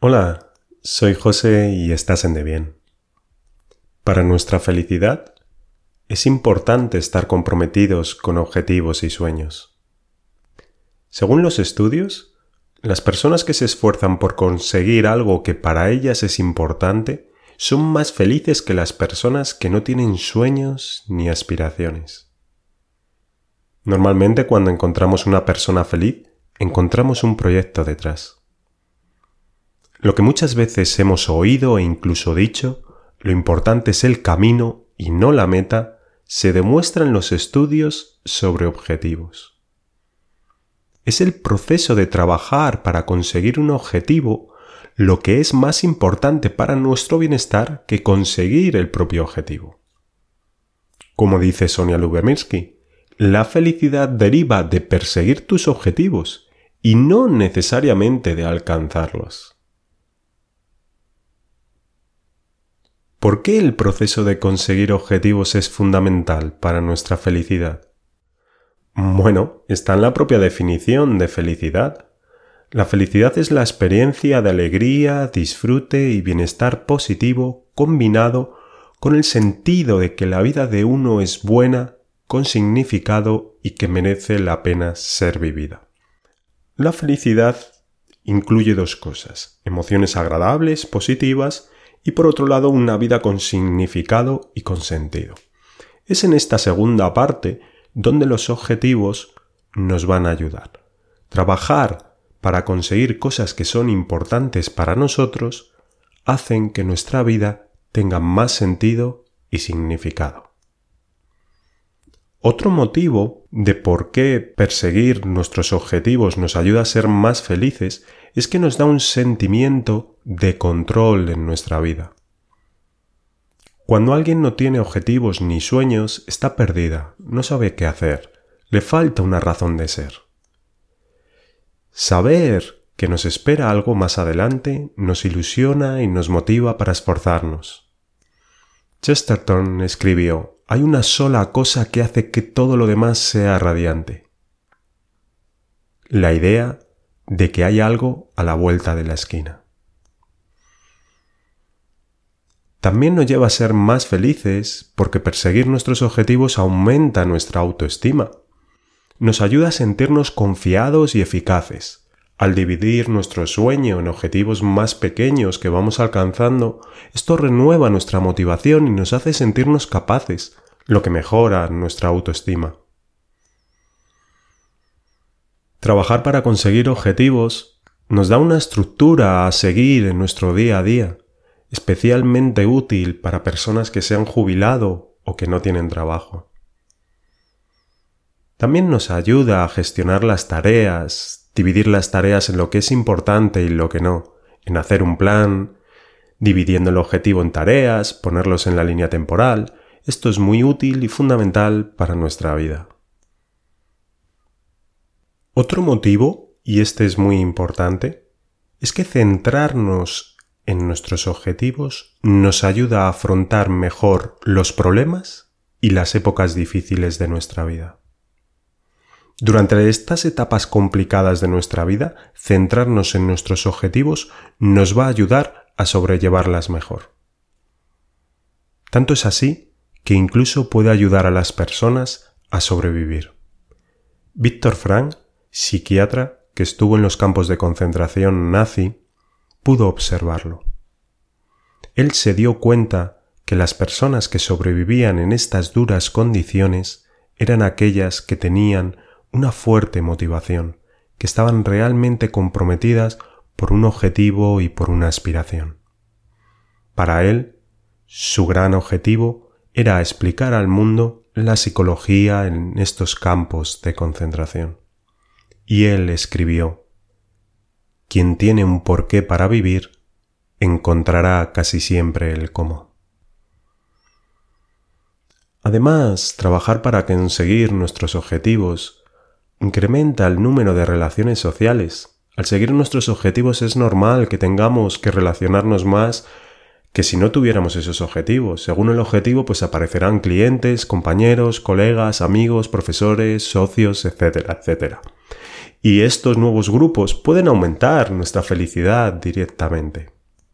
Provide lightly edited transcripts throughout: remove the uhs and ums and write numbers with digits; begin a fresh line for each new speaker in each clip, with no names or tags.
Hola, soy José y estás en De Bien. Para nuestra felicidad es importante estar comprometidos con objetivos y sueños. Según los estudios, las personas que se esfuerzan por conseguir algo que para ellas es importante son más felices que las personas que no tienen sueños ni aspiraciones. Normalmente cuando encontramos una persona feliz, encontramos un proyecto detrás. Lo que muchas veces hemos oído e incluso dicho, lo importante es el camino y no la meta, se demuestra en los estudios sobre objetivos. Es el proceso de trabajar para conseguir un objetivo lo que es más importante para nuestro bienestar que conseguir el propio objetivo. Como dice Sonia Lyubomirsky, la felicidad deriva de perseguir tus objetivos y no necesariamente de alcanzarlos. ¿Por qué el proceso de conseguir objetivos es fundamental para nuestra felicidad? Bueno, está en la propia definición de felicidad. La felicidad es la experiencia de alegría, disfrute y bienestar positivo combinado con el sentido de que la vida de uno es buena, con significado y que merece la pena ser vivida. La felicidad incluye dos cosas: emociones agradables, positivas, y por otro lado una vida con significado y con sentido. Es en esta segunda parte donde los objetivos nos van a ayudar. Trabajar para conseguir cosas que son importantes para nosotros hacen que nuestra vida tenga más sentido y significado. Otro motivo de por qué perseguir nuestros objetivos nos ayuda a ser más felices es que nos da un sentimiento de control en nuestra vida. Cuando alguien no tiene objetivos ni sueños, está perdida, no sabe qué hacer, le falta una razón de ser. Saber que nos espera algo más adelante nos ilusiona y nos motiva para esforzarnos. Chesterton escribió: «Hay una sola cosa que hace que todo lo demás sea radiante. La idea de que hay algo a la vuelta de la esquina». También nos lleva a ser más felices porque perseguir nuestros objetivos aumenta nuestra autoestima. Nos ayuda a sentirnos confiados y eficaces. Al dividir nuestro sueño en objetivos más pequeños que vamos alcanzando, esto renueva nuestra motivación y nos hace sentirnos capaces, lo que mejora nuestra autoestima. Trabajar para conseguir objetivos nos da una estructura a seguir en nuestro día a día, especialmente útil para personas que se han jubilado o que no tienen trabajo. También nos ayuda a gestionar las tareas, dividir las tareas en lo que es importante y lo que no, en hacer un plan, dividiendo el objetivo en tareas, ponerlos en la línea temporal. Esto es muy útil y fundamental para nuestra vida. Otro motivo, y este es muy importante, es que centrarnos en nuestros objetivos nos ayuda a afrontar mejor los problemas y las épocas difíciles de nuestra vida. Durante estas etapas complicadas de nuestra vida, centrarnos en nuestros objetivos nos va a ayudar a sobrellevarlas mejor. Tanto es así que incluso puede ayudar a las personas a sobrevivir. Viktor Frankl, psiquiatra que estuvo en los campos de concentración nazi, pudo observarlo. Él se dio cuenta que las personas que sobrevivían en estas duras condiciones eran aquellas que tenían una fuerte motivación, que estaban realmente comprometidas por un objetivo y por una aspiración. Para él, su gran objetivo era explicar al mundo la psicología en estos campos de concentración. Y él escribió: «Quien tiene un porqué para vivir, encontrará casi siempre el cómo». Además, trabajar para conseguir nuestros objetivos incrementa el número de relaciones sociales. Al seguir nuestros objetivos es normal que tengamos que relacionarnos más que si no tuviéramos esos objetivos. Según el objetivo, pues aparecerán clientes, compañeros, colegas, amigos, profesores, socios, etcétera, etcétera. Y estos nuevos grupos pueden aumentar nuestra felicidad directamente.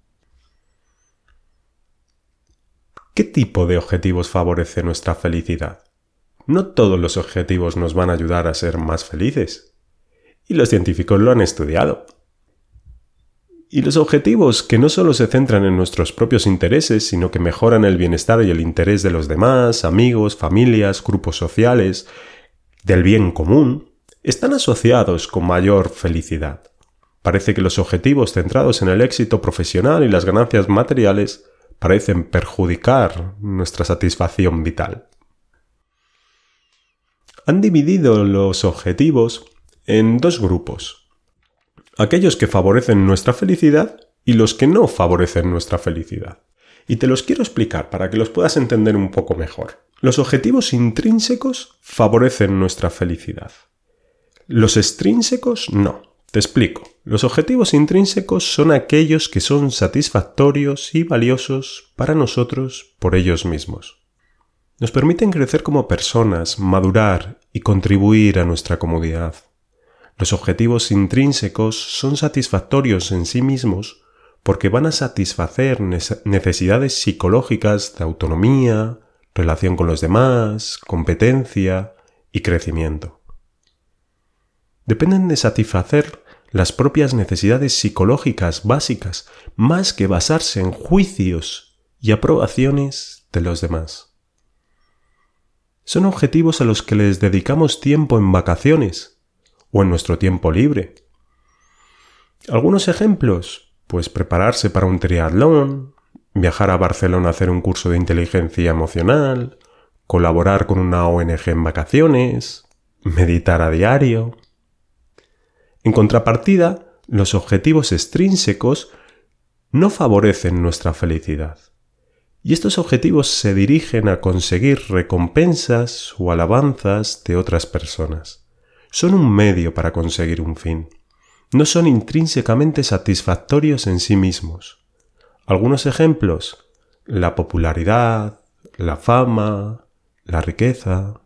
¿Qué tipo de objetivos favorece nuestra felicidad? No todos los objetivos nos van a ayudar a ser más felices. Y los científicos lo han estudiado. Y los objetivos que no solo se centran en nuestros propios intereses, sino que mejoran el bienestar y el interés de los demás, amigos, familias, grupos sociales, del bien común, están asociados con mayor felicidad. Parece que los objetivos centrados en el éxito profesional y las ganancias materiales parecen perjudicar nuestra satisfacción vital. Han dividido los objetivos en dos grupos: aquellos que favorecen nuestra felicidad y los que no favorecen nuestra felicidad. Y te los quiero explicar para que los puedas entender un poco mejor. Los objetivos intrínsecos favorecen nuestra felicidad. Los extrínsecos no. Te explico. Los objetivos intrínsecos son aquellos que son satisfactorios y valiosos para nosotros por ellos mismos. Nos permiten crecer como personas, madurar y contribuir a nuestra comunidad. Los objetivos intrínsecos son satisfactorios en sí mismos porque van a satisfacer necesidades psicológicas de autonomía, relación con los demás, competencia y crecimiento. Dependen de satisfacer las propias necesidades psicológicas básicas más que basarse en juicios y aprobaciones de los demás. Son objetivos a los que les dedicamos tiempo en vacaciones o en nuestro tiempo libre. Algunos ejemplos, pues prepararse para un triatlón, viajar a Barcelona a hacer un curso de inteligencia emocional, colaborar con una ONG en vacaciones, meditar a diario. En contrapartida, los objetivos extrínsecos no favorecen nuestra felicidad. Y estos objetivos se dirigen a conseguir recompensas o alabanzas de otras personas. Son un medio para conseguir un fin. No son intrínsecamente satisfactorios en sí mismos. Algunos ejemplos: la popularidad, la fama, la riqueza.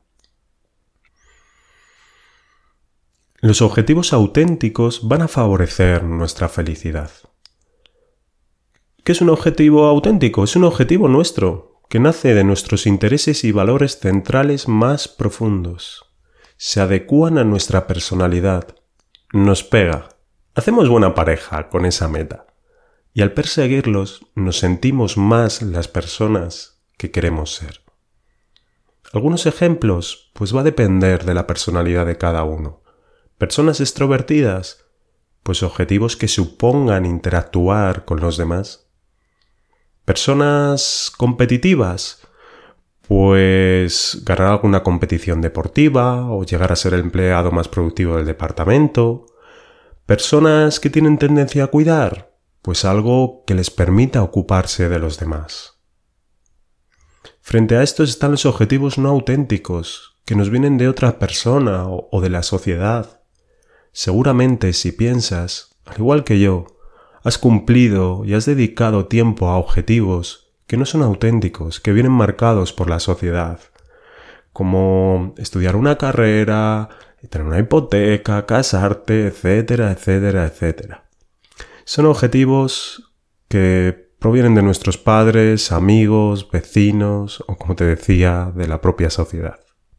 Los objetivos auténticos van a favorecer nuestra felicidad. ¿Qué es un objetivo auténtico? Es un objetivo nuestro, que nace de nuestros intereses y valores centrales más profundos. Se adecúan a nuestra personalidad. Nos pega. Hacemos buena pareja con esa meta. Y al perseguirlos nos sentimos más las personas que queremos ser. Algunos ejemplos, pues va a depender de la personalidad de cada uno. Personas extrovertidas, pues objetivos que supongan interactuar con los demás. Personas competitivas, pues ganar alguna competición deportiva o llegar a ser el empleado más productivo del departamento. Personas que tienen tendencia a cuidar, pues algo que les permita ocuparse de los demás. Frente a estos están los objetivos no auténticos, que nos vienen de otra persona o de la sociedad. Seguramente si piensas, al igual que yo, has cumplido y has dedicado tiempo a objetivos que no son auténticos, que vienen marcados por la sociedad, como estudiar una carrera, tener una hipoteca, casarte, etcétera, etcétera, etcétera. Son objetivos que provienen de nuestros padres, amigos, vecinos o, como te decía, de la propia sociedad.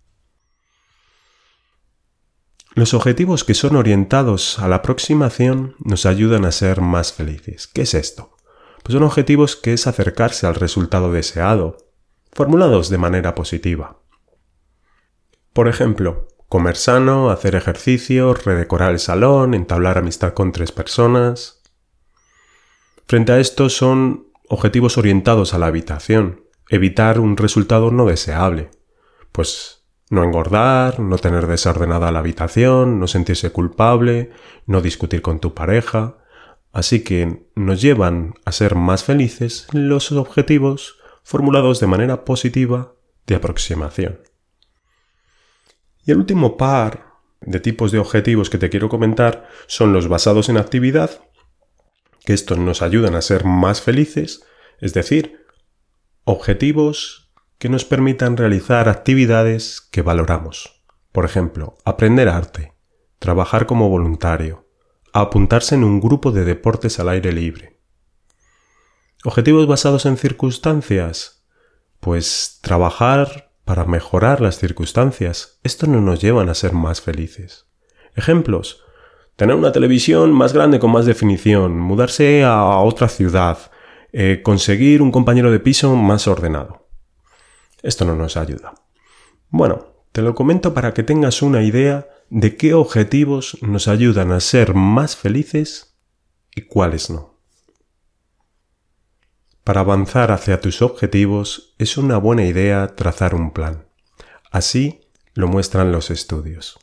Los objetivos que son orientados a la aproximación nos ayudan a ser más felices. ¿Qué es esto? Pues son objetivos que es acercarse al resultado deseado, formulados de manera positiva. Por ejemplo, comer sano, hacer ejercicio, redecorar el salón, entablar amistad con 3 personas. Frente a esto son objetivos orientados a la evitación, evitar un resultado no deseable, pues no engordar, no tener desordenada la habitación, no sentirse culpable, no discutir con tu pareja. Así que nos llevan a ser más felices los objetivos formulados de manera positiva de aproximación. Y el último par de tipos de objetivos que te quiero comentar son los basados en actividad, que estos nos ayudan a ser más felices, es decir, objetivos que nos permitan realizar actividades que valoramos. Por ejemplo, aprender arte, trabajar como voluntario, a apuntarse en un grupo de deportes al aire libre. ¿Objetivos basados en circunstancias? Pues trabajar para mejorar las circunstancias. Esto no nos lleva a ser más felices. Ejemplos: tener una televisión más grande con más definición, mudarse a otra ciudad, conseguir un compañero de piso más ordenado. Esto no nos ayuda. Bueno, te lo comento para que tengas una idea de qué objetivos nos ayudan a ser más felices y cuáles no. Para avanzar hacia tus objetivos es una buena idea trazar un plan. Así lo muestran los estudios.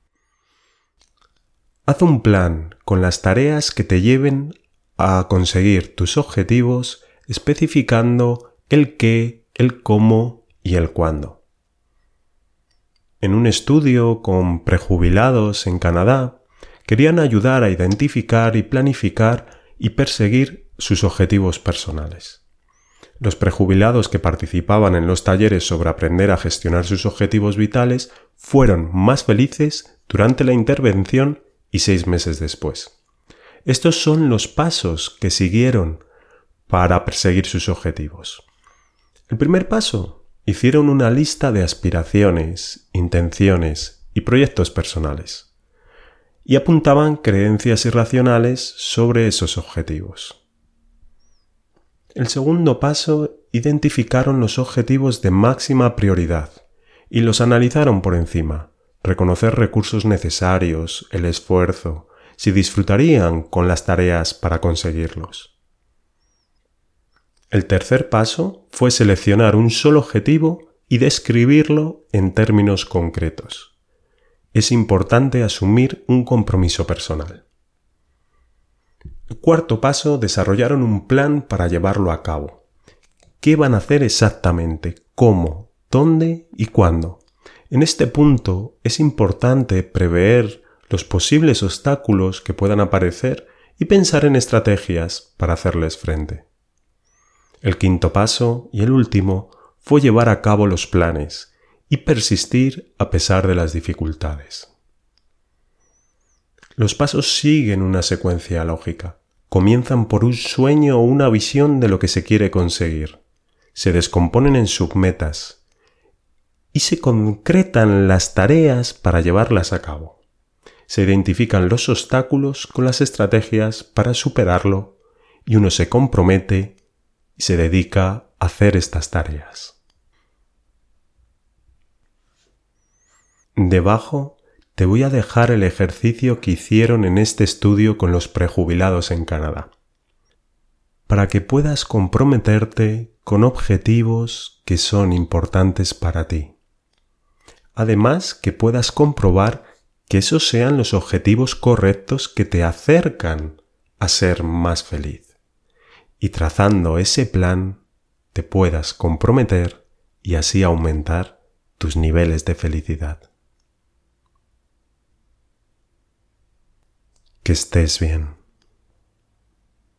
Haz un plan con las tareas que te lleven a conseguir tus objetivos, especificando el qué, el cómo y el cuándo. En un estudio con prejubilados en Canadá, querían ayudar a identificar y planificar y perseguir sus objetivos personales. Los prejubilados que participaban en los talleres sobre aprender a gestionar sus objetivos vitales fueron más felices durante la intervención y 6 meses después. Estos son los pasos que siguieron para perseguir sus objetivos. El primer paso: hicieron una lista de aspiraciones, intenciones y proyectos personales y apuntaban creencias irracionales sobre esos objetivos. El segundo paso: identificaron los objetivos de máxima prioridad y los analizaron por encima, reconocer recursos necesarios, el esfuerzo, si disfrutarían con las tareas para conseguirlos. El tercer paso fue seleccionar un solo objetivo y describirlo en términos concretos. Es importante asumir un compromiso personal. El cuarto paso: desarrollaron un plan para llevarlo a cabo. ¿Qué van a hacer exactamente? ¿Cómo? ¿Dónde? ¿Y cuándo? En este punto es importante prever los posibles obstáculos que puedan aparecer y pensar en estrategias para hacerles frente. El quinto paso, y el último, fue llevar a cabo los planes y persistir a pesar de las dificultades. Los pasos siguen una secuencia lógica. Comienzan por un sueño o una visión de lo que se quiere conseguir. Se descomponen en submetas y se concretan las tareas para llevarlas a cabo. Se identifican los obstáculos con las estrategias para superarlo y uno se compromete y se dedica a hacer estas tareas. Debajo te voy a dejar el ejercicio que hicieron en este estudio con los prejubilados en Canadá, para que puedas comprometerte con objetivos que son importantes para ti. Además, que puedas comprobar que esos sean los objetivos correctos que te acercan a ser más feliz. Y trazando ese plan, te puedas comprometer y así aumentar tus niveles de felicidad. Que estés bien.